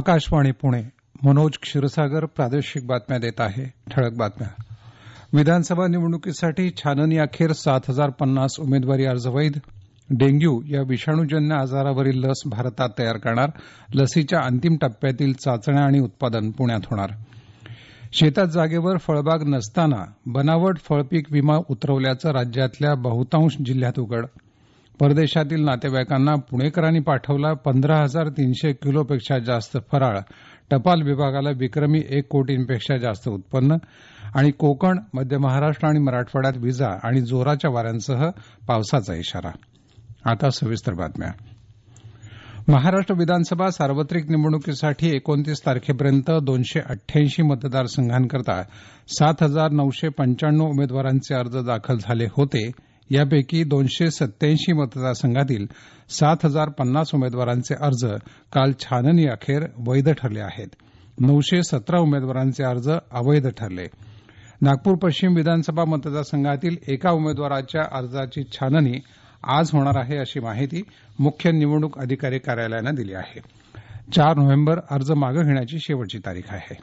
आकाशवाणी पुणे. मनोज क्षीरसागर प्रादेशिक बातम्या देत आहे. ठळक बातम्या. विधानसभा निवडणुकीसाठी छाननी अखेर 7,050 उमेदवारी अर्ज वैध. डेंग्यू या विषाणूजन्य आजारावरील लस भारतात तयार करणार. लसीच्या अंतिम टप्प्यातील चाचण्या आणि उत्पादन पुण्यात होणार. शेतात जागेवर फळबाग नसताना बनावट फळपीक विमा उतरवल्याचं राज्यातल्या बहुतांश जिल्ह्यात उघड. परदेशातील नातेवाईकांना पुणेकरांनी पाठवला 15,300 किलोपेक्षा जास्त फराळ. टपाल विभागाला विक्रमी 1 कोटींपेक्षा जास्त उत्पन्न. आणि कोकण, मध्य महाराष्ट्र आणि मराठवाड्यात विजा आणि जोराच्या वाऱ्यांसह पावसाचा इशारा. आता सविस्तर बातम्या. महाराष्ट्र विधानसभा सार्वत्रिक निवडणुकीसाठी 29 तारखेपर्यंत 288 मतदारसंघांकरता 7,995 उमेदवारांचे अर्ज दाखल झाले होते. यापैकी 287 मतदारसंघातील 7,050 उमेदवारांचे अर्ज काल छाननी अखेर वैध ठरले आहेत. 917 उमेदवारांचे अर्ज अवैध ठरले. नागपूर पश्चिम विधानसभा मतदारसंघातील एका उमेदवाराच्या अर्जाची छाननी आज होणार आहे, अशी माहिती मुख्य निवडणूक अधिकारी कार्यालयानं दिली आहे. 4 नोव्हेंबर अर्ज मागे घेण्याची शेवटची तारीख आहे.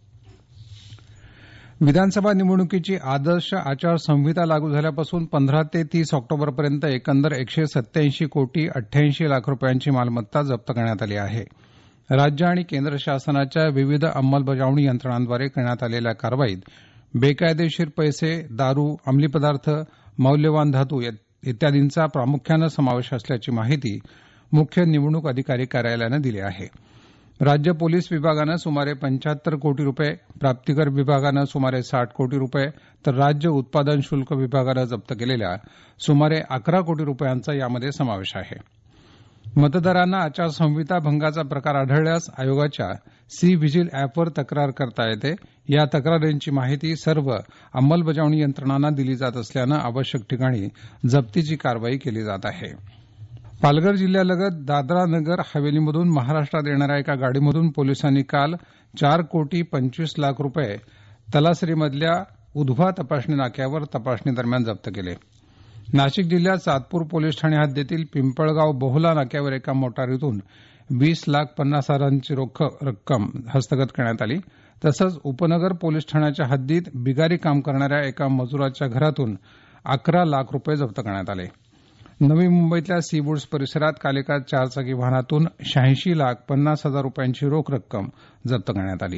विधानसभा निवडणुकीची आदर्श आचारसंहिता लागू झाल्यापासून 15 ते 30 ऑक्टोबरपर्यंत एकंदर 187 कोटी 88 लाख रुपयांची मालमत्ता जप्त करण्यात आली आहे. राज्य आणि केंद्र शासनाच्या विविध अंमलबजावणी यंत्रणांद्वारे करण्यात आलेल्या कारवाईत बेकायदेशीर पैसे, दारू, अंमली पदार्थ, मौल्यवान धातू इत्यादींचा प्रामुख्यानं समावेश असल्याची माहिती मुख्य निवडणूक अधिकारी कार्यालयानं दिली आहे. राज्य पोलीस विभागानं सुमारे 75 कोटी रुपये, प्राप्तिकर विभागानं सुमारे 60 कोटी रुपये, तर राज्य उत्पादन शुल्क विभागानं जप्त केलेल्या सुमारे 11 कोटी रुपयांचा यामध्ये समावेश आहे. मतदारांना आचारसंहिता भंगाचा प्रकार आढळल्यास आयोगाच्या सी व्हिजिल अॅपवर तक्रार करता येते. या तक्रारींची माहिती सर्व अंमलबजावणी यंत्रणांना दिली जात असल्यानं आवश्यक ठिकाणी जप्तीची कारवाई केली जात आहे. पालघर जिल्ह्यालगत दादरा नगर हवेलीमधून महाराष्ट्रात येणाऱ्या एका गाडीमधून पोलिसांनी काल 4 कोटी 25 लाख रुपये तलासरीमधल्या उधवा तपासणी नाक्यावर तपासणी दरम्यान जप्त केले. नाशिक जिल्ह्यात सातपूर पोलीस ठाणे हद्दीतील पिंपळगाव बोहला नाक्यावर एका मोटारीतून 20,50,000ची रोख रक्कम हस्तगत करण्यात आली. तसंच उपनगर पोलीस ठाण्याच्या हद्दीत बिगारी काम करणाऱ्या एका मजुराच्या घरातून 11 लाख रुपये जप्त करण्यात आले. नवी मुंबईतल्या सी वुड्स परिसरात काल एका 4 चाकी वाहनातून 86,50,000 रुपयांची रोख रक्कम जप्त करण्यात आली.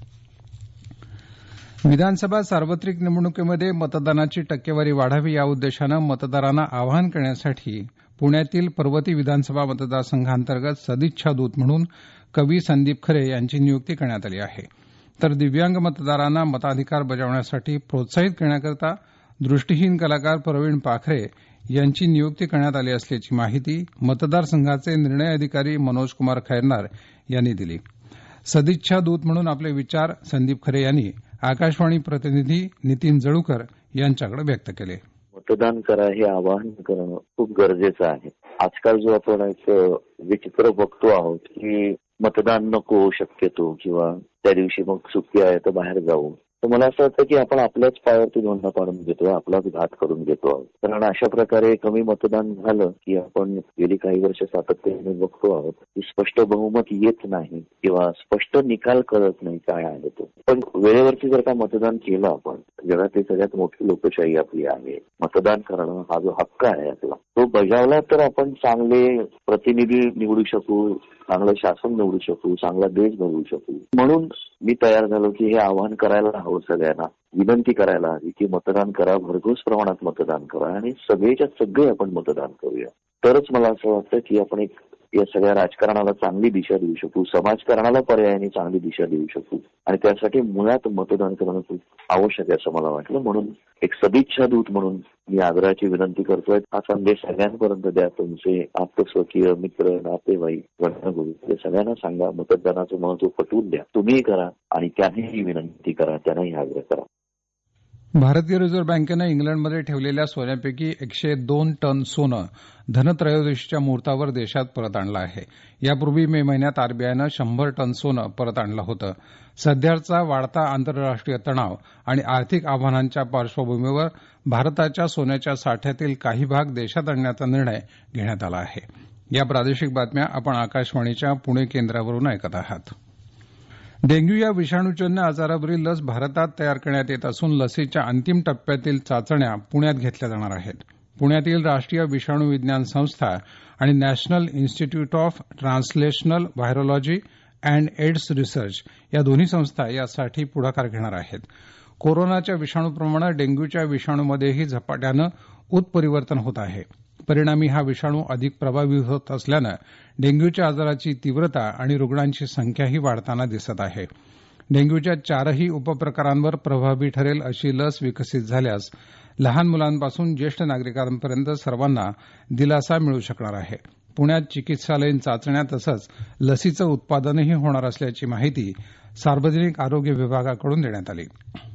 विधानसभा सार्वत्रिक निवडणुकीमध्ये मतदानाची टक्केवारी वाढावी या उद्देशानं मतदारांना आवाहन करण्यासाठी पुण्यातील पर्वती विधानसभा मतदारसंघांतर्गत सदिच्छा दूत म्हणून कवी संदीप खरे यांची नियुक्ती करण्यात आली आहे. तर दिव्यांग मतदारांना मताधिकार बजावण्यासाठी प्रोत्साहित करण्याकरता दृष्टीहीन कलाकार प्रवीण पाखरे यांची नियुक्ती करण्यात आली असल्याची माहिती मतदारसंघाचे निर्णय अधिकारी मनोज कुमार खैरनार यांनी दिली. सदिच्छा दूत म्हणून आपले विचार संदीप खरे यांनी आकाशवाणी प्रतिनिधी नितीन जळूकर यांच्याकडे व्यक्त केले. मतदान करा हे आवाहन करणं खूप गरजेचं आहे. आजकाल जो आपण एक विचित्र बघतो आहोत की मतदान नको शक्यतो किंवा त्या दिवशी मग सुट्टी आहे तर बाहेर जाऊ, तर मला असं वाटतं की आपण आपल्याच पायावरती धोंडा पाडून घेतोय, आपलाच घात करून घेतो आहोत. कारण अशा प्रकारे कमी मतदान झालं की आपण गेली काही वर्ष सातत्याने बघतो आहोत की स्पष्ट बहुमत येत नाही किंवा स्पष्ट निकाल कळत नाही काय आहे तो. पण वेळेवरती जर का मतदान केलं आपण, जगातली सगळ्यात मोठी लोकशाही आपली आहे, मतदान करणं हा जो हक्क आहे आपला, तो बजावला तर आपण चांगले प्रतिनिधी निवडू शकू, चांगलं शासन निवडू शकू, चांगला देश घडवू शकू. म्हणून मी तयार झालो की हे आवाहन करायला हवं, सगळ्यांना विनंती करायला हवी की मतदान करा, भरघोस प्रमाणात मतदान करा आणि सगळेच्या सगळे आपण मतदान करूया. तरच मला असं वाटतं की आपण एक या सगळ्या राजकारणाला चांगली दिशा देऊ शकू, समाजकारणाला पर्यायाने चांगली दिशा देऊ शकू आणि त्यासाठी मुळात मतदान करणं खूप आवश्यक आहे असं मला वाटलं. म्हणून एक सदिच्छा दूत म्हणून मी आग्रहाची विनंती करतोय, हा संदेश सगळ्यांपर्यंत द्या. तुमचे आप्तस्वकीय, मित्र, नातेवाईक, वर्णगुरू सगळ्यांना सांगा, मतदानाचं महत्व पटवून द्या. तुम्हीही करा आणि त्यांनीही विनंती करा, त्यांनाही आग्रह करा. भारतीय रिझर्व्ह बँकेनं इंग्लंडमध्ये ठेवलेल्या सोन्यापैकी 102 टन सोनं धनत्रयोदशीच्या मुहूर्तावर देशात परत आणलं आहे. यापूर्वी मे महिन्यात आरबीआयनं 100 टन सोनं परत आणलं होतं. सध्याचा वाढता आंतरराष्ट्रीय तणाव आणि आर्थिक आव्हानांच्या पार्श्वभूमीवर भारताच्या सोन्याच्या साठ्यातील काही भाग देशात आणण्याचा निर्णय घेण्यात आला आहे. या प्रादेशिक बातम्या आपण आकाशवाणीच्या पुणे केंद्रावरून ऐकत आहात. डेंग्यू या विषाणूजन्य आजारावरील लस भारतात तयार करण्यात येत असून लसीच्या अंतिम टप्प्यातील चाचण्या पुण्यात घेतल्या जाणार आहेत. पुण्यातील राष्ट्रीय विषाणू विज्ञान संस्था आणि national institute of translational virology and AIDS research या दोन्ही संस्था यासाठी पुढाकार घेणार आहेत. कोरोनाच्या विषाणूप्रमाणे डेंग्यूच्या विषाणूमध्येही झपाट्यानं उत्परिवर्तन होत आहे. परिणामी हा विषाणू अधिक प्रभावी होत असल्यानं डेंग्यूच्या आजाराची तीव्रता आणि रुग्णांची संख्याही वाढताना दिसत आहे. डेंग्यूच्या 4ही उपप्रकारांवर प्रभावी ठरेल अशी लस विकसित झाल्यास लहान मुलांपासून ज्येष्ठ नागरिकांपर्यंत सर्वांना दिलासा मिळू शकणार आहे. पुण्यात चिकित्सालयीन चाचण्या तसंच लसीचं उत्पादनही होणार असल्याची माहिती सार्वजनिक आरोग्य विभागाकडून देण्यात आली.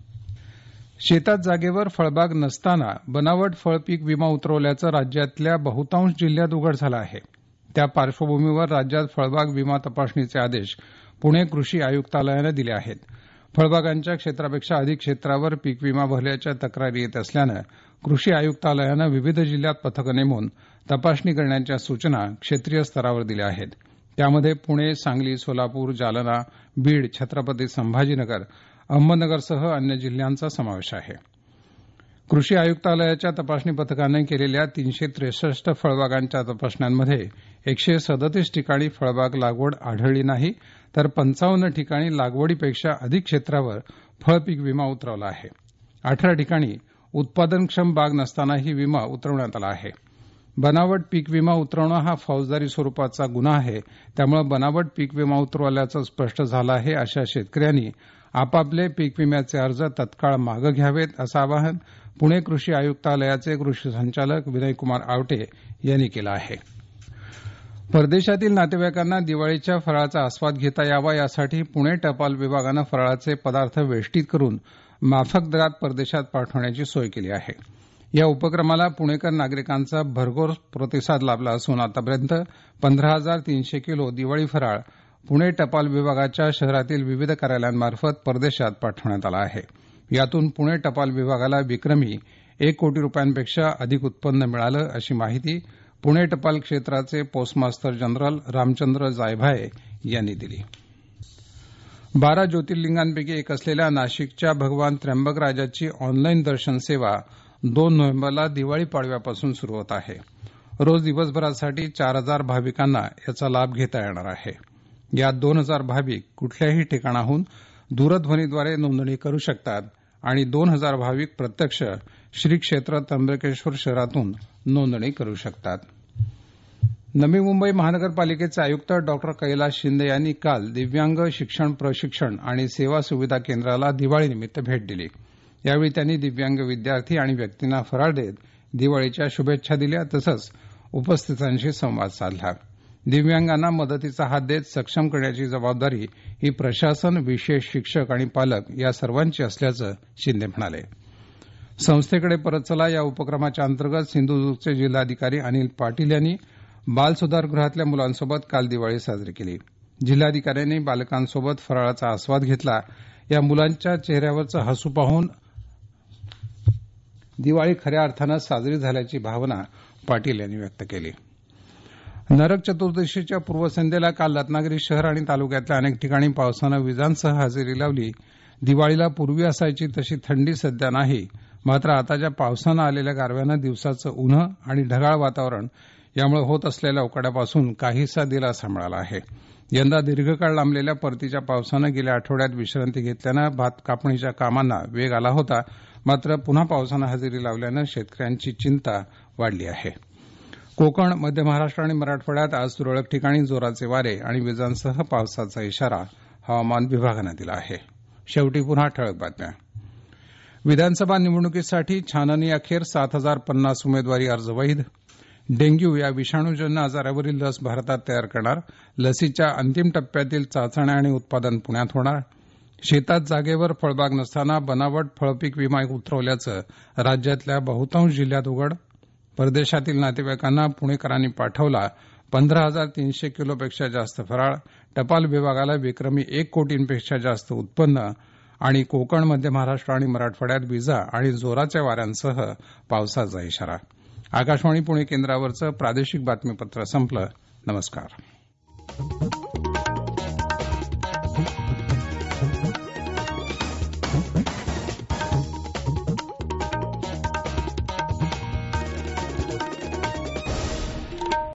शेतात जागेवर फळबाग नसताना बनावट फळपीक विमा उतरवल्याचं राज्यातल्या बहुतांश जिल्ह्यात उघड झालं आहे. त्या पार्श्वभूमीवर राज्यात फळबाग विमा तपासणीचे आदेश पुणे कृषी आयुक्तालयानं दिले आहेत. फळबागांच्या क्षेत्रापेक्षा अधिक क्षेत्रावर पीक विमा भरल्याच्या तक्रारी येत असल्यानं कृषी आयुक्तालयानं विविध जिल्ह्यात पथकं नेमून तपासणी करण्याच्या सूचना क्षेत्रीय स्तरावर दिल्या आहेत. त्यामध्ये पुणे, सांगली, सोलापूर, जालना, बीड, छत्रपती संभाजीनगर, अहमदनगरसह अन्य जिल्ह्यांचा समावेश आहे. कृषी आयुक्तालयाच्या तपासणी पथकानं केलेल्या 363 फळबागांच्या तपासण्यांमध्ये 137 ठिकाणी फळबाग लागवड आढळली नाही, तर 55 ठिकाणी लागवडीपेक्षा अधिक क्षेत्रावर फळपीक विमा उतरवला आहे. 18 ठिकाणी उत्पादनक्षम बाग नसतानाही विमा उतरवण्यात आला आहे. बनावट पीक विमा उतरवणं हा फौजदारी स्वरूपाचा गुन्हा आहे. त्यामुळे बनावट पीक विमा उतरवल्याचं स्पष्ट झालं आहे. अशा शेतकऱ्यांनी आपापले पीक विम्याचे अर्ज तत्काळ मागे घ्यावेत असं आवाहन पुणे कृषी आयुक्तालयाचे कृषी संचालक विनयकुमार आवटे यांनी केलं आहे. परदेशातील नातेवाईकांना दिवाळीच्या फराळाचा आस्वाद घेता यावा यासाठी पुणे टपाल विभागानं फराळाचे पदार्थ वेष्टीत करून माफक दरात परदेशात पाठवण्याची सोय केली आहे. या उपक्रमाला पुणेकर नागरिकांचा भरघोस प्रतिसाद लाभला असून आतापर्यंत 15,300 किलो दिवाळी फराळ पुणे टपाल विभागाच्या शहरातील विविध कार्यालयांमार्फत परदेशात पाठवण्यात आला आहे. यातून पुणे टपाल विभागाला विक्रमी 1 कोटी रुपयांपेक्षा अधिक उत्पन्न मिळालं अशी माहिती पुणे टपाल क्षेत्राचे पोस्टमास्तर जनरल रामचंद्र जायभाये यांनी दिली. 12 ज्योतिर्लिंगांपैकी एक असलेल्या नाशिकच्या भगवान त्र्यंबकराजाची ऑनलाईन दर्शन सेवा 2 नोव्हेंबरला दिवाळी पाडव्यापासून सुरू होत आहे. रोज दिवसभरासाठी 4,000 भाविकांना याचा लाभ घेता येणार आहे. यात 2,000 भाविक कुठल्याही ठिकाणाहून दूरध्वनीद्वारे नोंदणी करू शकतात आणि 2,000 भाविक प्रत्यक्ष श्री क्षेत्र त्र्यंबकेश्वर शहरातून नोंदणी करू शकतात. नवी मुंबई महानगरपालिकेचे आयुक्त डॉक्टर कैलास शिंदे यांनी काल दिव्यांग शिक्षण प्रशिक्षण आणि सेवा सुविधा केंद्राला दिवाळीनिमित्त भेट दिली. यावेळी त्यांनी दिव्यांग विद्यार्थी आणि व्यक्तींना फराळ देत दिवाळीच्या शुभेच्छा दिल्या तसंच उपस्थितांशी संवाद साधला. दिव्यांगांना मदतीचा हात देत सक्षम करण्याची जबाबदारी ही प्रशासन, विशेष शिक्षक आणि पालक या सर्वांची असल्याचं शिंदे म्हणाले. संस्थेकडे परत चला या उपक्रमाच्या अंतर्गत सिंधुदुर्गचे जिल्हाधिकारी अनिल पाटील यांनी बालसुधारगृहातल्या मुलांसोबत काल दिवाळी साजरी केली. जिल्हाधिकाऱ्यांनी बालकांसोबत फराळाचा आस्वाद घेतला. या मुलांच्या चेहऱ्यावरचं हसू पाहून दिवाळी खऱ्या अर्थानं साजरी झाल्याची भावना पाटील यांनी व्यक्त केली. नरक चतुर्दशीच्या पूर्वसंध्येला काल रत्नागिरी शहर आणि तालुक्यातल्या अनेक ठिकाणी पावसानं विजांसह हजेरी लावली. दिवाळीला पूर्वी असायची तशी थंडी सध्या नाही, मात्र आताच्या पावसानं आलेल्या गारव्यानं दिवसाचं उन्हं आणि ढगाळ वातावरण यामुळे होत असलेल्या उकाड्यापासून काहीसा दिलासा मिळाला आहे. यंदा दीर्घकाळ लांबलेल्या परतीच्या पावसानं गेल्या आठवड्यात विश्रांती घेतल्यानं भात कापणीच्या कामांना वेग आला होता. मात्र पुन्हा पावसानं हजेरी लावल्यानं शेतकऱ्यांची चिंता वाढली आहे. कोकण, मध्य महाराष्ट्र आणि मराठवाड्यात आज तुरळक ठिकाणी जोराचे वारे आणि विजांसह पावसाचा इशारा हवामान विभागानं दिला आहे. शेवटी पुन्हा ठळक बातम्या. विधानसभा निवडणुकीसाठी छाननी अखेर 7,050 उमेदवारी अर्ज वैध. डेंग्यू या विषाणूजन्य आजारावरील लस भारतात तयार करणार. लसीच्या अंतिम टप्प्यातील चाचण्या आणि उत्पादन पुण्यात होणार. शेतात जागेवर फळबाग नसताना बनावट फळपीक विमा उतरवल्याचं राज्यातल्या बहुतांश जिल्ह्यात उघड. परदेशातील नातेवाईकांना पुणेकरांनी पाठवला 15,300 किलोपेक्षा जास्त फराळ. टपाल विभागाला विक्रमी 1 कोटींपेक्षा जास्त उत्पन्न. आणि कोकण, मध्य महाराष्ट्र आणि मराठवाड्यात विजा आणि जोराच्या वाऱ्यांसह पावसाचा इशारा. आकाशवाणी पुणे केंद्रावरचं प्रादेशिक बातमीपत्र संपलं. नमस्कार.